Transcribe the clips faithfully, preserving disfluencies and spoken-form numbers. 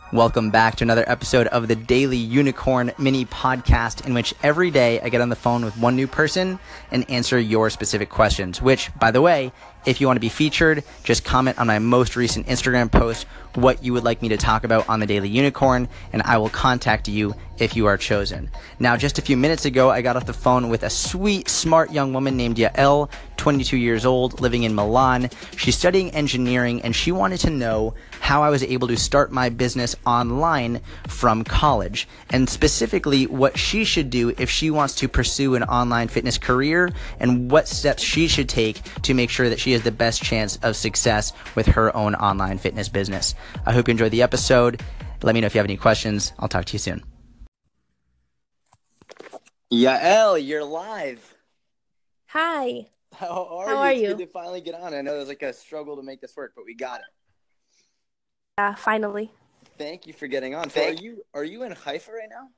Welcome back to another episode of the Daily Unicorn Mini Podcast, in which every day I get on the phone with one new person and answer your specific questions, which, by the way, if you want to be featured, just comment on my most recent Instagram post what you would like me to talk about on the Daily Unicorn, and I will contact you if you are chosen. Now, just a few minutes ago, I got off the phone with a sweet, smart young woman named Yael, twenty-two years old, living in Milan. She's studying engineering, and she wanted to know how I was able to start my business online from college, and specifically what she should do if she wants to pursue an online fitness career, and what steps she should take to make sure that she has the best chance of success with her own online fitness business. I hope you enjoyed the episode. Let me know if you have any questions. I'll talk to you soon. Yael, you're live. Hi. How are How you? are It's you? good to finally get on. I know there's like a struggle to make this work, but we got it. Yeah, finally. Thank you for getting on. So are you are you in Haifa right now?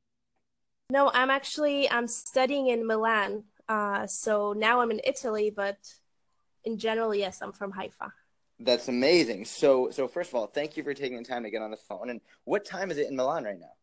No, I'm actually I'm studying in Milan. Uh, so now I'm in Italy, but in general, yes, I'm from Haifa. That's amazing. So so first of all, thank you for taking the time to get on the phone. And what time is it in Milan right now?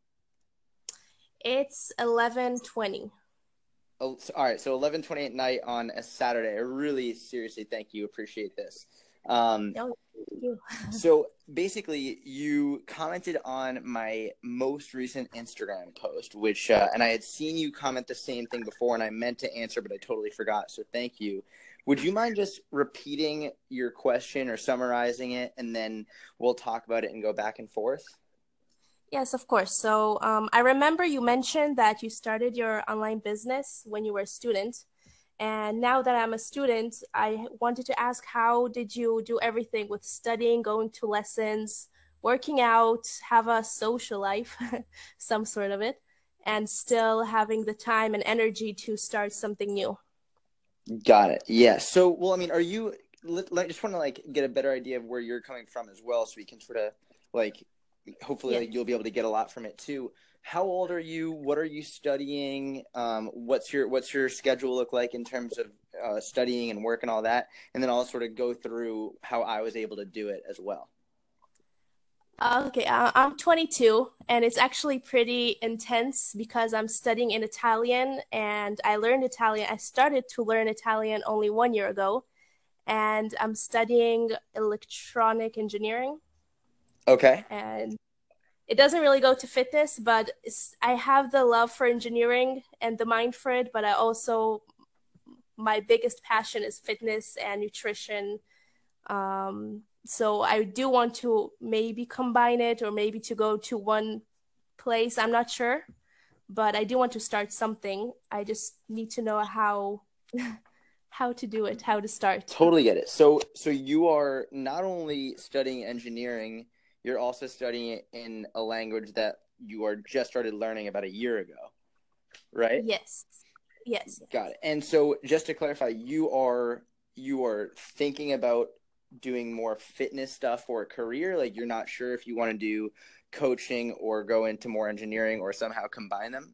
It's eleven twenty. Oh, so- all right, so eleven twenty at night on a Saturday. I really seriously thank you. Appreciate this. Um, Oh, thank you. so basically, you commented on my most recent Instagram post, which uh, and I had seen you comment the same thing before, and I meant to answer, but I totally forgot. So thank you. Would you mind just repeating your question or summarizing it, and then we'll talk about it and go back and forth? Yes, of course. So um, I remember you mentioned that you started your online business when you were a student. And now that I'm a student, I wanted to ask, how did you do everything with studying, going to lessons, working out, have a social life, some sort of it, and still having the time and energy to start something new? Got it. Yeah. So, well, I mean, are you? I just want to like get a better idea of where you're coming from as well, so we can sort of like, hopefully, Yeah. like, you'll be able to get a lot from it too. How old are you? What are you studying? Um, what's your what's your schedule look like in terms of uh, studying and work and all that? And then I'll sort of go through how I was able to do it as well. Uh, Okay, I- I'm twenty-two, and it's actually pretty intense because I'm studying in Italian, and I learned Italian. I started to learn Italian only one year ago, and I'm studying electronic engineering. Okay. And it doesn't really go to fitness, but it's, I have the love for engineering and the mind for it, but I also, my biggest passion is fitness and nutrition. Um, so I do want to maybe combine it or maybe to go to one place. I'm not sure, but I do want to start something. I just need to know how how to do it, how to start. Totally get it. So, so you are not only studying engineering, you're also studying it in a language that you are just started learning about a year ago, right? Yes. Yes. Got it. And so, just to clarify, you are you are thinking about doing more fitness stuff for a career. Like, you're not sure if you want to do coaching or go into more engineering or somehow combine them.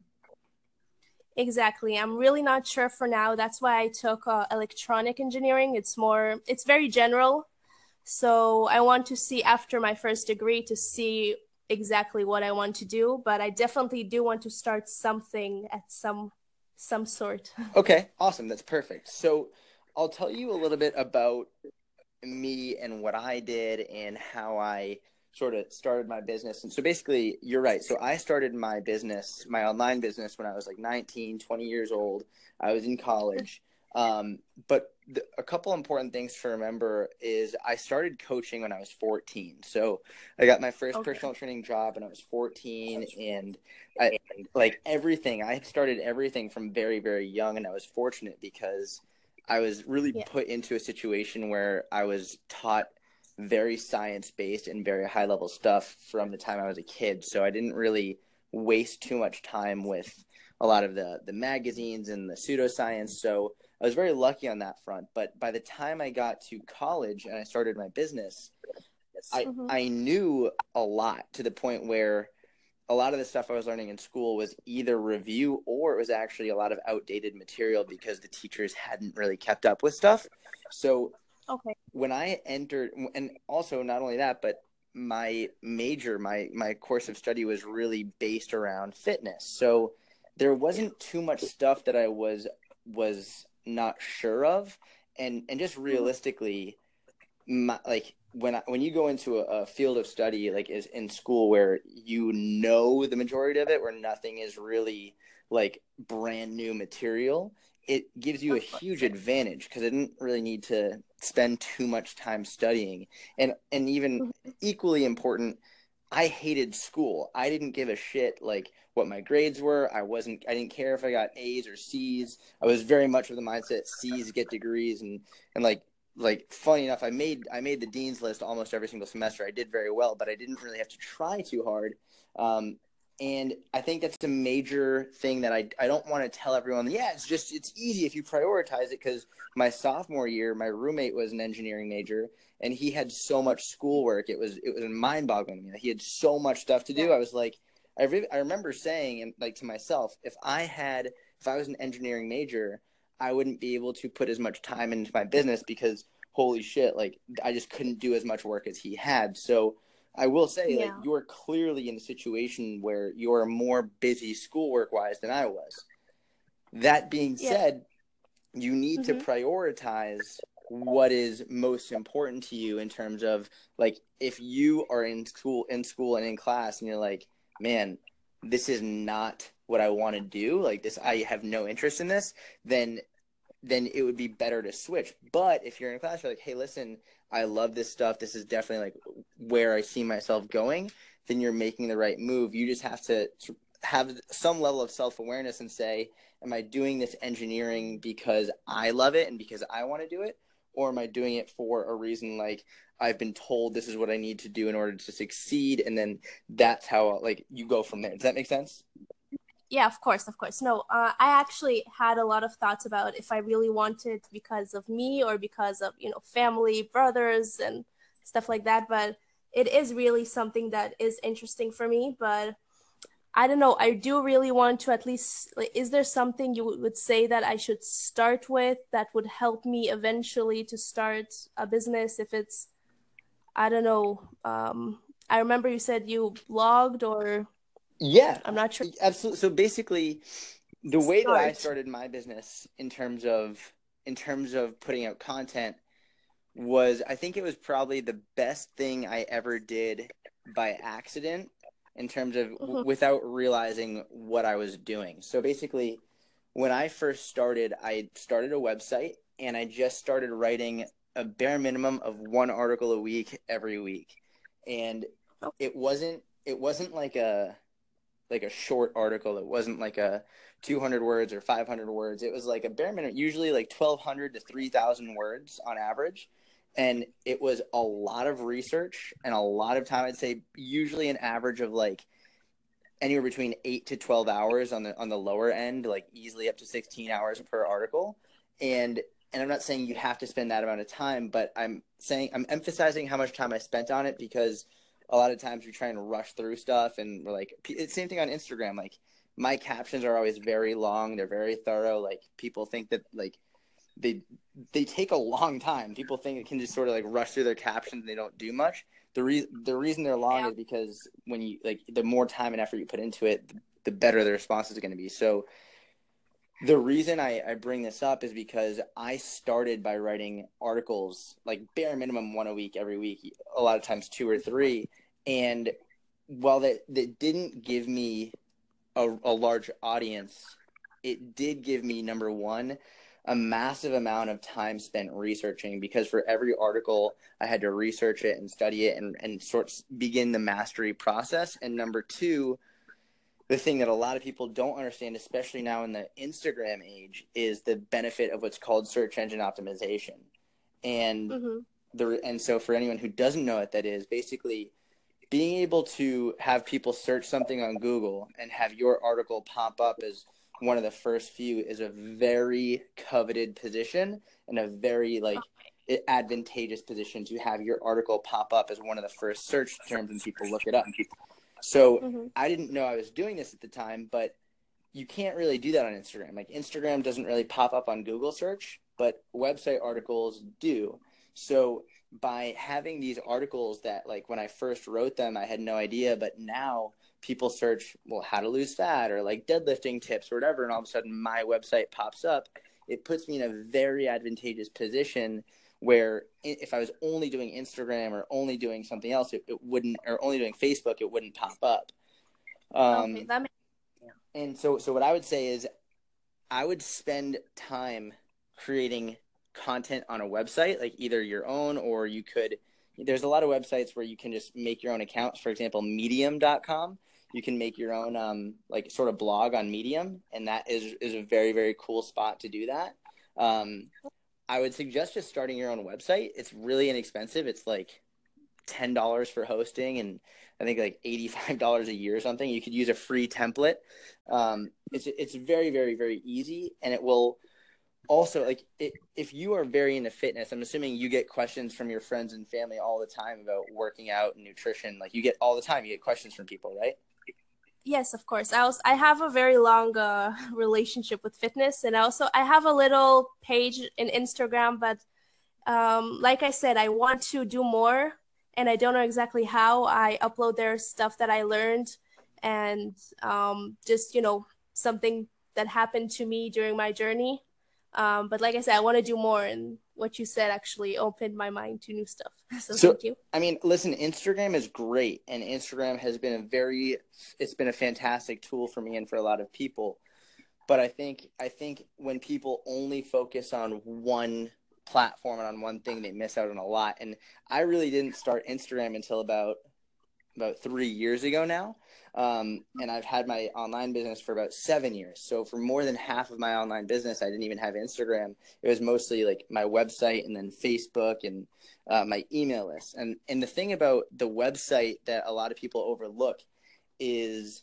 Exactly. I'm really not sure for now. That's why I took uh, electronic engineering. It's more, it's very general. So I want to see after my first degree to see exactly what I want to do. But I definitely do want to start something at some some sort. Okay, awesome. That's perfect. So, I'll tell you a little bit about me and what I did and how I sort of started my business. And so basically, you're right. So I started my business, my online business, when I was like nineteen, twenty years old. I was in college. Um, but the, a couple important things to remember is I started coaching when I was fourteen. So I got my first Okay. personal training job when I was fourteen, and I like everything. I started everything from very, very young, and I was fortunate because I was really Yeah. put into a situation where I was taught very science-based and very high-level stuff from the time I was a kid. So I didn't really waste too much time with a lot of the, the magazines and the pseudoscience. So I was very lucky on that front. But by the time I got to college and I started my business, I, Mhm. I knew a lot, to the point where a lot of the stuff I was learning in school was either review or it was actually a lot of outdated material because the teachers hadn't really kept up with stuff. So Okay. when I entered, and also not only that, but my major, my my course of study was really based around fitness. So there wasn't too much stuff that I was was not sure of, and and just realistically, my, like when I, when you go into a, a field of study like is in school where you know the majority of it, where nothing is really like brand new material, it gives you a huge advantage because I didn't really need to spend too much time studying. And and even equally important, I hated school. I didn't give a shit like what my grades were. I wasn't I didn't care if I got A's or C's. I was very much of the mindset C's get degrees, and and like like funny enough, I made I made the dean's list almost every single semester. I did very well, but I didn't really have to try too hard. Um, and I think that's a major thing that I, I don't want to tell everyone. Yeah, it's just it's easy if you prioritize it, because my sophomore year, my roommate was an engineering major, and he had so much schoolwork. It was it was mind boggling to me. He had so much stuff to do. I was like, I re- I remember saying, and like to myself, if I had if I was an engineering major, I wouldn't be able to put as much time into my business because holy shit, like I just couldn't do as much work as he had. So I will say, Yeah. like, you're clearly in a situation where you're more busy schoolwork wise than I was. That being Yeah. said, you need Mm-hmm. to prioritize what is most important to you in terms of, like, if you are in school, in school and in class, and you're like, man, this is not what I want to do. Like this, I have no interest in this. Then then it would be better to switch. But if you're in a class, you're like, hey, listen, I love this stuff. This is definitely like where I see myself going. Then you're making the right move. You just have to have some level of self-awareness and say, am I doing this engineering because I love it and because I want to do it? Or am I doing it for a reason like I've been told this is what I need to do in order to succeed? And then that's how like you go from there. Does that make sense? Yeah, of course, of course. No, uh, I actually had a lot of thoughts about if I really wanted because of me or because of, you know, family, brothers, and stuff like that. But it is really something that is interesting for me. But I don't know. I do really want to at least, like, is there something you would say that I should start with that would help me eventually to start a business? If it's, I don't know. Um, I remember you said you blogged, or Yeah, I'm not sure. absolutely. So basically, the way that I Start. started my business in terms of in terms of putting out content was, I think it was probably the best thing I ever did by accident in terms of w- Mm-hmm. without realizing what I was doing. So basically, when I first started, I started a website and I just started writing a bare minimum of one article a week every week. And it wasn't it wasn't like a like a short article. It wasn't like a two hundred words or five hundred words. It was like a bare minimum, usually like twelve hundred to three thousand words on average. And it was a lot of research and a lot of time. I'd say usually an average of like anywhere between eight to twelve hours on the on the lower end, like easily up to sixteen hours per article. And and I'm not saying you have to spend that amount of time, but I'm saying I'm emphasizing how much time I spent on it, because a lot of times we try and rush through stuff, and we're like, it's same thing on Instagram. Like my captions are always very long. They're very thorough. Like people think that like they they take a long time. People think it can just sort of like rush through their captions and they don't do much. The re- the reason they're long Yeah. is because when you like the more time and effort you put into it, the, the better the response is going to be. So the reason I, I bring this up is because I started by writing articles, like bare minimum one a week, every week, a lot of times two or three. And while that, that didn't give me a, a large audience, it did give me, number one, a massive amount of time spent researching, because for every article I had to research it and study it and, and sort of begin the mastery process. And number two, the thing that a lot of people don't understand, especially now in the Instagram age, is the benefit of what's called search engine optimization. And Mm-hmm. the and so for anyone who doesn't know what that is, basically being able to have people search something on Google and have your article pop up as one of the first few is a very coveted position, and a very like advantageous position to have your article pop up as one of the first search terms when people look it up. So Mm-hmm. I didn't know I was doing this at the time, but you can't really do that on Instagram. Like Instagram doesn't really pop up on Google search, but website articles do. So by having these articles that, like, when I first wrote them, I had no idea, but now people search, well, how to lose fat or like deadlifting tips or whatever, and all of a sudden my website pops up. It puts me in a very advantageous position where if I was only doing Instagram or only doing something else, it, it wouldn't, or only doing Facebook, it wouldn't pop up. Um, Okay, that makes sense. and so, so what I would say is I would spend time creating content on a website, like either your own, or you could, there's a lot of websites where you can just make your own accounts. For example, medium dot com. You can make your own um, like sort of blog on Medium, and that is, is a very, very cool spot to do that. Um, I would suggest just starting your own website. It's really inexpensive. It's like ten dollars for hosting, and I think like eighty-five dollars a year or something. You could use a free template. Um, it's it's very, very, very easy, and it will also, like, it, if you are very into fitness, I'm assuming you get questions from your friends and family all the time about working out and nutrition. Like, you get all the time, you get questions from people, right? Yes, of course. I also I have a very long uh, relationship with fitness, and also I have a little page in Instagram, but um, like I said, I want to do more, and I don't know exactly how. I upload there stuff that I learned, and um, just you know something that happened to me during my journey. Um, but like I said, I want to do more, and what you said actually opened my mind to new stuff. So So, thank you. I mean, listen, Instagram is great, and Instagram has been a very, it's been a fantastic tool for me and for a lot of people. But I think, I think when people only focus on one platform and on one thing, they miss out on a lot. And I really didn't start Instagram until about about three years ago now. Um, and I've had my online business for about seven years. So for more than half of my online business, I didn't even have Instagram. It was mostly like my website and then Facebook and uh, my email list. And, and the thing about the website that a lot of people overlook is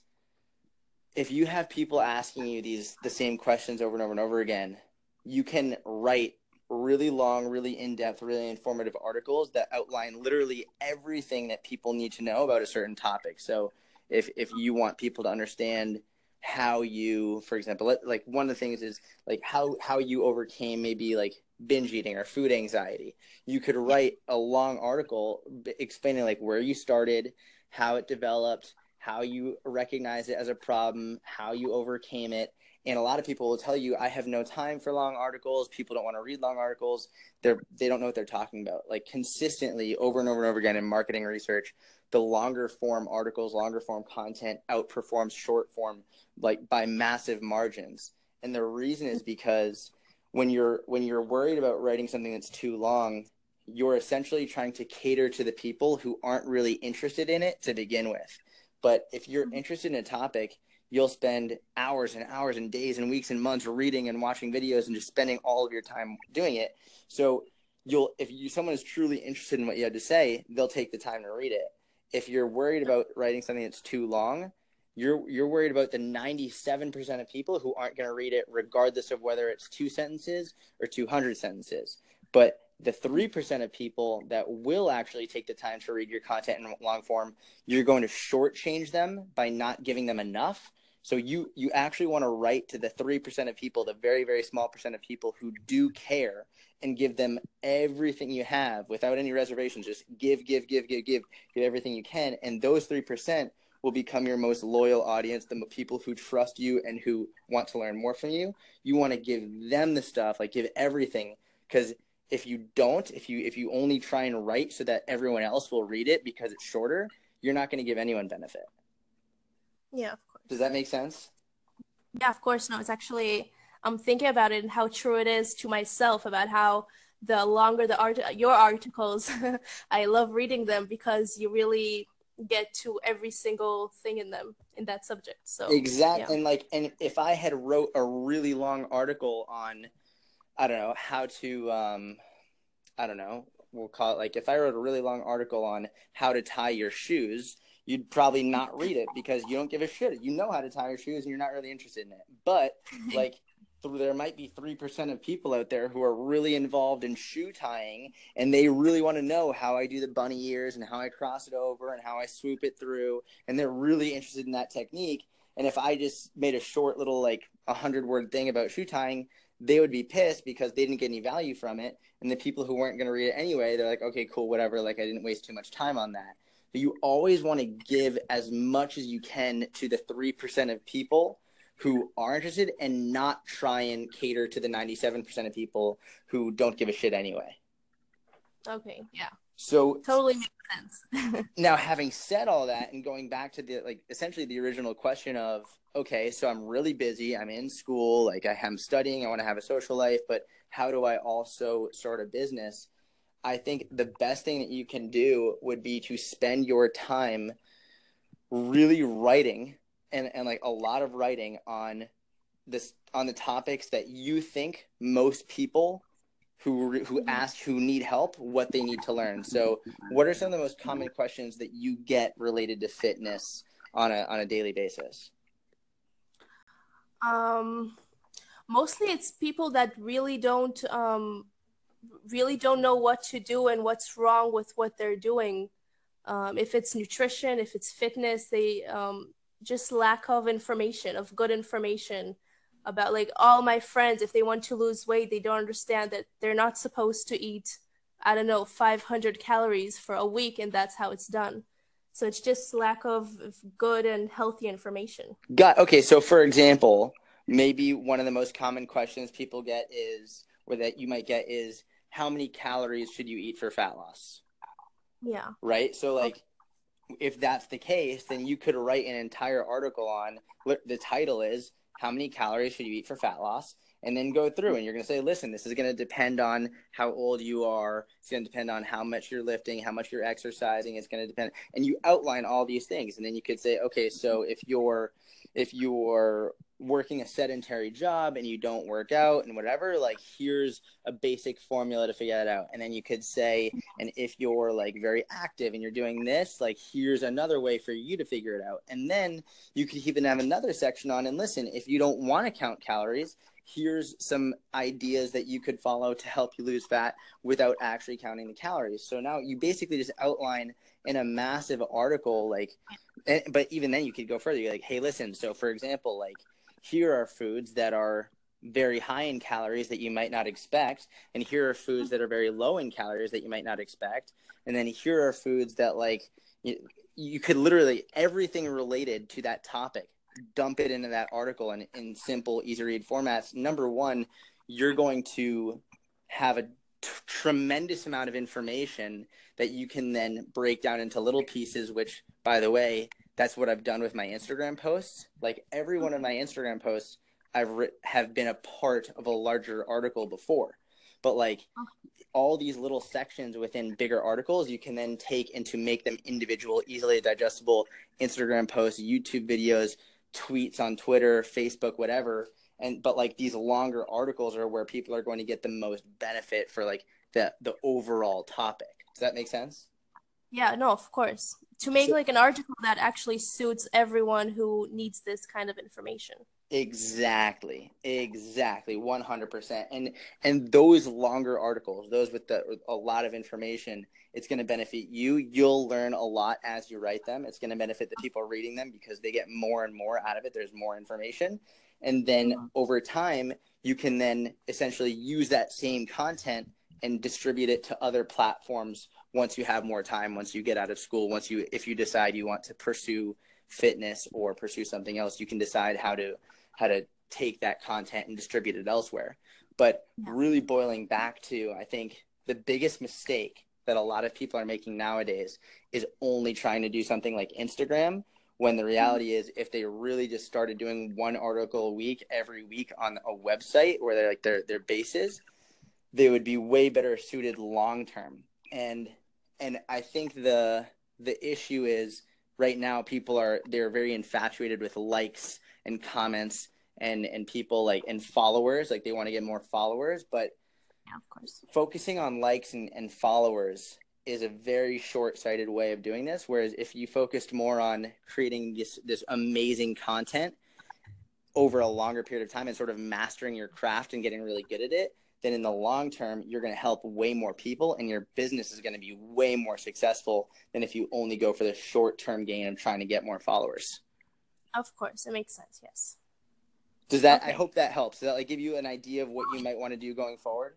if you have people asking you these, the same questions over and over and over again, you can write really long, really in-depth, really informative articles that outline literally everything that people need to know about a certain topic. So if if you want people to understand how you, for example, like one of the things is like how how you overcame maybe like binge eating or food anxiety, you could write a long article explaining like where you started, how it developed, how you recognize it as a problem, how you overcame it. And a lot of people will tell you, I have no time for long articles. People don't want to read long articles. They're, they don't know what they're talking about. Like consistently over and over and over again in marketing research, the longer form articles, longer form content outperforms short form like by massive margins. And the reason is because when you're, when you're worried about writing something that's too long, you're essentially trying to cater to the people who aren't really interested in it to begin with. But if you're interested in a topic, you'll spend hours and hours and days and weeks and months reading and watching videos and just spending all of your time doing it. So you'll, if you, someone is truly interested in what you have to say, they'll take the time to read it. If you're worried about writing something that's too long, you're, you're worried about the ninety-seven percent of people who aren't going to read it regardless of whether it's two sentences or two hundred sentences. But the three percent of people that will actually take the time to read your content in long form, you're going to shortchange them by not giving them enough. So you, you actually want to write to the three percent of people, the very, very small percent of people who do care, and give them everything you have without any reservations. Just give, give, give, give, give, give everything you can. And those three percent will become your most loyal audience, the people who trust you and who want to learn more from you. You want to give them the stuff, like give everything, because if you don't, if you if you only try and write so that everyone else will read it because it's shorter, you're not going to give anyone benefit. Yeah, of course. Does that make sense? Yeah, of course. No, it's actually, I'm thinking about it and how true it is to myself about how the longer the art, your articles, I love reading them because you really get to every single thing in them in that subject. So exactly. yeah. And like, and if I had wrote a really long article on, I don't know, how to, um, I don't know, we'll call it like, if I wrote a really long article on how to tie your shoes, you'd probably not read it because you don't give a shit. You know how to tie your shoes and you're not really interested in it. But like th- there might be three percent of people out there who are really involved in shoe tying and they really want to know how I do the bunny ears and how I cross it over and how I swoop it through. And they're really interested in that technique. And if I just made a short little like a hundred word thing about shoe tying, they would be pissed because they didn't get any value from it. And the people who weren't going to read it anyway, they're like, okay, cool, whatever. Like, I didn't waste too much time on that. But you always want to give as much as you can to the three percent of people who are interested, and not try and cater to the ninety-seven percent of people who don't give a shit anyway. Okay, yeah. So totally makes sense. Now, having said all that, and going back to the, like, essentially the original question of, okay, so I'm really busy, I'm in school, like I'm studying, I want to have a social life, but how do I also start a business? I think the best thing that you can do would be to spend your time really writing and, and like a lot of writing on this, on the topics that you think most people who who ask, who need help, what they need to learn. So what are some of the most common questions that you get related to fitness on a on a daily basis? Um, mostly it's people that really don't um, really don't know what to do and what's wrong with what they're doing. Um, if it's nutrition, if it's fitness, they um, just lack of information, of good information about, like, all my friends, if they want to lose weight, they don't understand that they're not supposed to eat, I don't know, five hundred calories for a week, and that's how it's done. So it's just lack of, of good and healthy information. Got okay. So for example, maybe one of the most common questions people get is, or that you might get is, how many calories should you eat for fat loss? Yeah. Right. So like, okay. If that's the case, then you could write an entire article on, the title is, how many calories should you eat for fat loss? And then go through, and you're going to say, listen, this is going to depend on how old you are. It's going to depend on how much you're lifting, how much you're exercising. It's going to depend. And you outline all these things. And then you could say, okay, so if you're, if you're working a sedentary job and you don't work out and whatever, like, here's a basic formula to figure that out. And then you could say, and if you're like very active and you're doing this, like, here's another way for you to figure it out. And then you could even have another section on, and listen, if you don't want to count calories, here's some ideas that you could follow to help you lose fat without actually counting the calories. So now you basically just outline in a massive article, like, but even then you could go further. You're like, hey, listen, so for example, like, here are foods that are very high in calories that you might not expect. And here are foods that are very low in calories that you might not expect. And then here are foods that, like, you, you could literally, everything related to that topic, dump it into that article in, in simple, easy to read formats. Number one, you're going to have a t- tremendous amount of information that you can then break down into little pieces, which, by the way, that's what I've done with my Instagram posts. Like, every one of my Instagram posts, I've ri- have been a part of a larger article before. But like, all these little sections within bigger articles, you can then take and to make them individual, easily digestible Instagram posts, YouTube videos, tweets on Twitter, Facebook, whatever. And but like, these longer articles are where people are going to get the most benefit for like the the overall topic. Does that make sense? Yeah, no, of course. To make So, like an article that actually suits everyone who needs this kind of information. Exactly, exactly, one hundred percent. And and those longer articles, those with the with a lot of information, it's going to benefit you. You'll learn a lot as you write them. It's going to benefit the people reading them because they get more and more out of it. There's more information. And then over time, you can then essentially use that same content and distribute it to other platforms once you have more time, once you get out of school, once you, if you decide you want to pursue fitness or pursue something else, you can decide how to how to take that content and distribute it elsewhere. But really boiling back to, I think the biggest mistake that a lot of people are making nowadays is only trying to do something like Instagram, when the reality is, if they really just started doing one article a week, every week on a website where they're like their their bases, they would be way better suited long term. And and I think the the issue is, right now people are they're very infatuated with likes and comments and and people like and followers, like they want to get more followers, but yeah, of course, focusing on likes and, and followers is a very short-sighted way of doing this. Whereas if you focused more on creating this this amazing content over a longer period of time and sort of mastering your craft and getting really good at it, then in the long term, you're going to help way more people, and your business is going to be way more successful than if you only go for the short-term gain of trying to get more followers. Of course, it makes sense, yes. Does that, I Okay. hope that helps. Does that like give you an idea of what you might want to do going forward?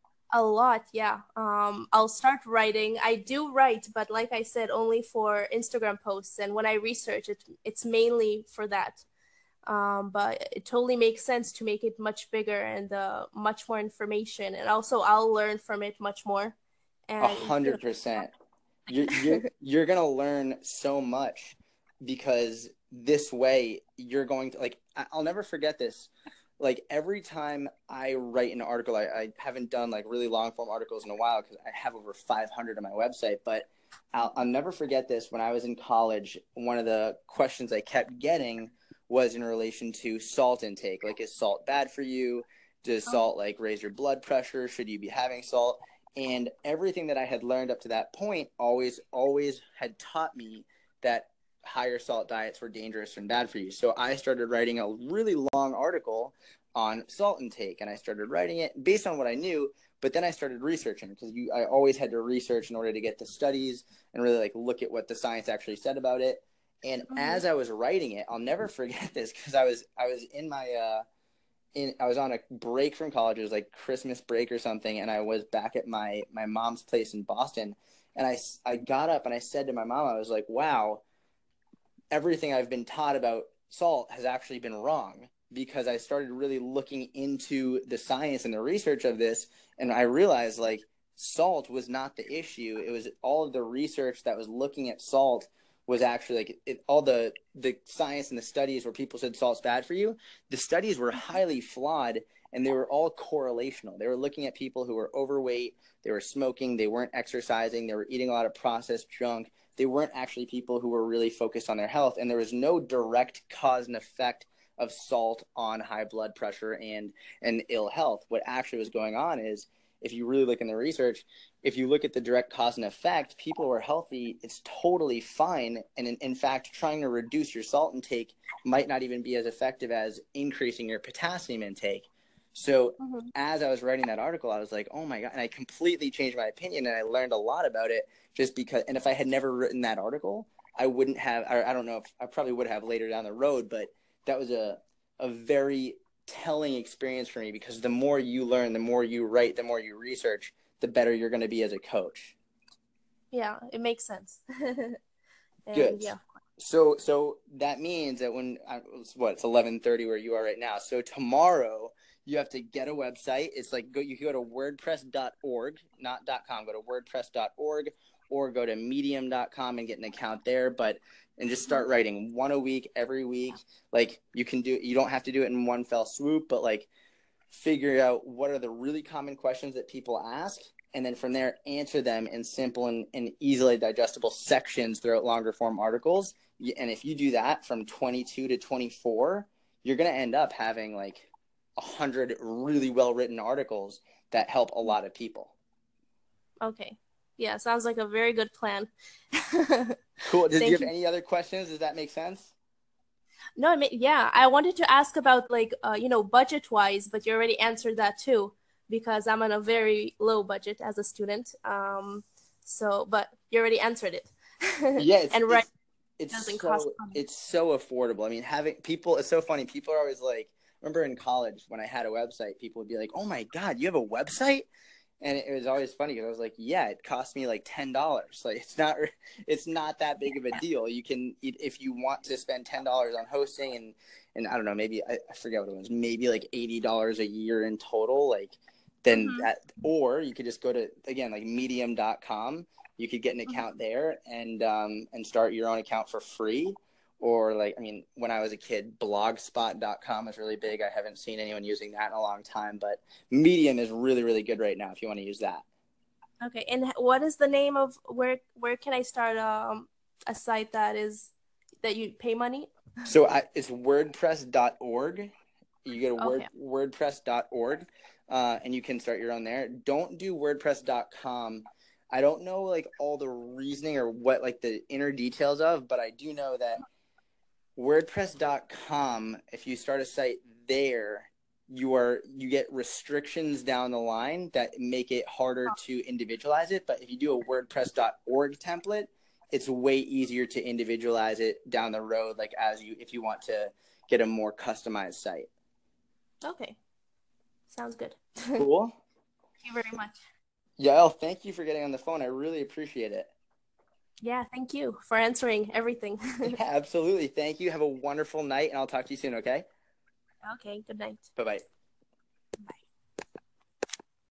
A lot, yeah. Um, I'll start writing. I do write, but like I said, only for Instagram posts. And when I research it, it's mainly for that. Um, but it totally makes sense to make it much bigger and uh, much more information. And also, I'll learn from it much more. A And you hundred percent. You're you're know, you're gonna learn so much because this way you're going to like. I- I'll never forget this. Like every time I write an article, I, I haven't done like really long form articles in a while because I have over five hundred on my website. But I'll, I'll never forget this. When I was in college, one of the questions I kept getting was in relation to salt intake. Like, is salt bad for you? Does oh, salt like raise your blood pressure? Should you be having salt? And everything that I had learned up to that point always, always had taught me that higher salt diets were dangerous and bad for you. So I started writing a really long article on salt intake, and I started writing it based on what I knew. But then I started researching because you, I always had to research in order to get the studies and really like look at what the science actually said about it. And mm-hmm. as I was writing it, I'll never forget this because I was I was in my uh, in I was on a break from college. It was like Christmas break or something, and I was back at my my mom's place in Boston. And I I got up and I said to my mom, I was like, "Wow, everything I've been taught about salt has actually been wrong." Because I started really looking into the science and the research of this, and I realized like salt was not the issue. It was all of the research that was looking at salt was actually like it, all the the science and the studies where people said salt's bad for you. The studies were highly flawed, and they were all correlational. They were looking at people who were overweight, they were smoking, they weren't exercising, they were eating a lot of processed junk. They weren't actually people who were really focused on their health, and there was no direct cause and effect of salt on high blood pressure and and ill health. What actually was going on is, if you really look in the research, if you look at the direct cause and effect, people who are healthy, it's totally fine. And in, in fact, trying to reduce your salt intake might not even be as effective as increasing your potassium intake. So Mm-hmm. as I was writing that article, I was like, oh my God. And I completely changed my opinion, and I learned a lot about it just because, and if I had never written that article, I wouldn't have, I, I don't know if I probably would have later down the road, but that was a, a very telling experience for me, because the more you learn, the more you write, the more you research, the better you're going to be as a coach. Yeah, it makes sense. And Good. yeah. So, so that means that when what it's eleven thirty where you are right now. So tomorrow you have to get a website. It's like go you can go to wordpress dot org, not .com. Go to wordpress dot org or go to medium dot com and get an account there. But and just start writing one a week, every week. Like you can do. You don't have to do it in one fell swoop, but like figure out what are the really common questions that people ask, and then from there answer them in simple and, and easily digestible sections throughout longer form articles. And if you do that from twenty-two to twenty-four, you're going to end up having like a hundred really well written articles that help a lot of people. Okay. Yeah, sounds like a very good plan. Cool. Did you Thank have you. any other questions? Does that make sense? No, I mean, yeah, I wanted to ask about like uh, you know, budget wise, but you already answered that too, because I'm on a very low budget as a student. Um, so, but you already answered it. Yeah, it's And right, it's it doesn't it's cost so money. it's so affordable. I mean, having people, it's so funny. People are always like, I remember in college when I had a website, people would be like, "Oh my God, you have a website?" And it was always funny because I was like, "Yeah, it cost me like ten dollars. Like it's not it's not that big of a deal. You can, if you want to spend ten dollars on hosting and and I don't know, maybe I, I forget what it was, maybe like eighty dollars a year in total, like then Mm-hmm. that, or you could just go to, again, like medium dot com. You could get an Mm-hmm. account there and um, and start your own account for free. Or like, I mean, when I was a kid, blogspot dot com was really big. I haven't seen anyone using that in a long time, but Medium is really, really good right now if you want to use that. Okay, and what is the name of where where can I start um a site that is that you pay money? So I, it's wordpress dot org. You go to word, Okay. wordpress dot org uh, and you can start your own there. Don't do wordpress dot com. I don't know like all the reasoning or what like the inner details of, but I do know that wordpress dot com, if you start a site there, you are you get restrictions down the line that make it harder to individualize it. But if you do a wordpress dot org template, it's way easier to individualize it down the road, like as you if you want to get a more customized site. Okay. Sounds good. Cool. Thank you very much. Yael, thank you for getting on the phone. I really appreciate it. Yeah, thank you for answering everything. Yeah, absolutely. Thank you. Have a wonderful night, and I'll talk to you soon, okay? Okay, good night. Bye-bye.